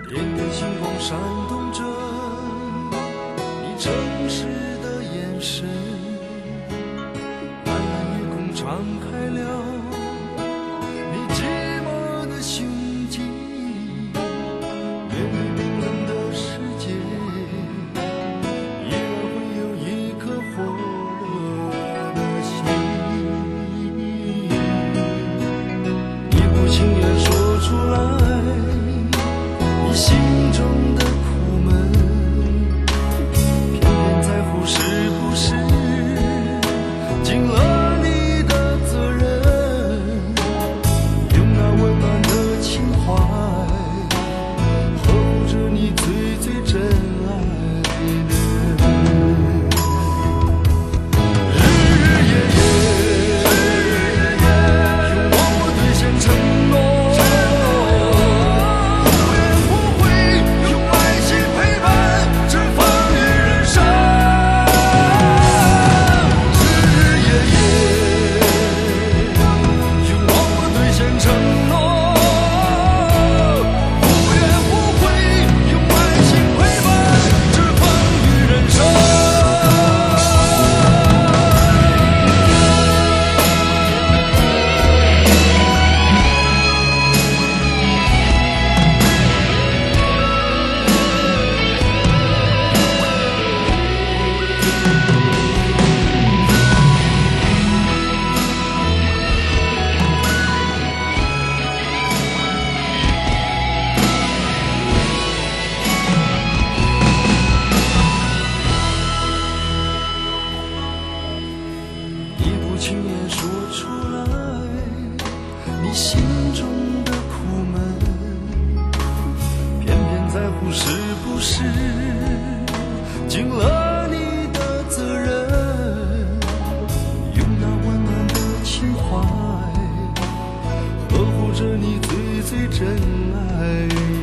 点点星光闪动着你诚实的眼神，蓝蓝夜空敞开了你寂寞的胸襟，面对冰冷的世界，依然会有一颗火热的心。你不轻言说出来你心中的苦闷，偏偏在乎是不是尽了你的责任，用那温暖的情怀呵护着你最最真爱的人。日日夜夜用忘我兑现承诺，轻言说出来你心中的苦闷，偏偏在乎是不是尽了你的责任，用那温暖的情怀呵护着你最最真爱。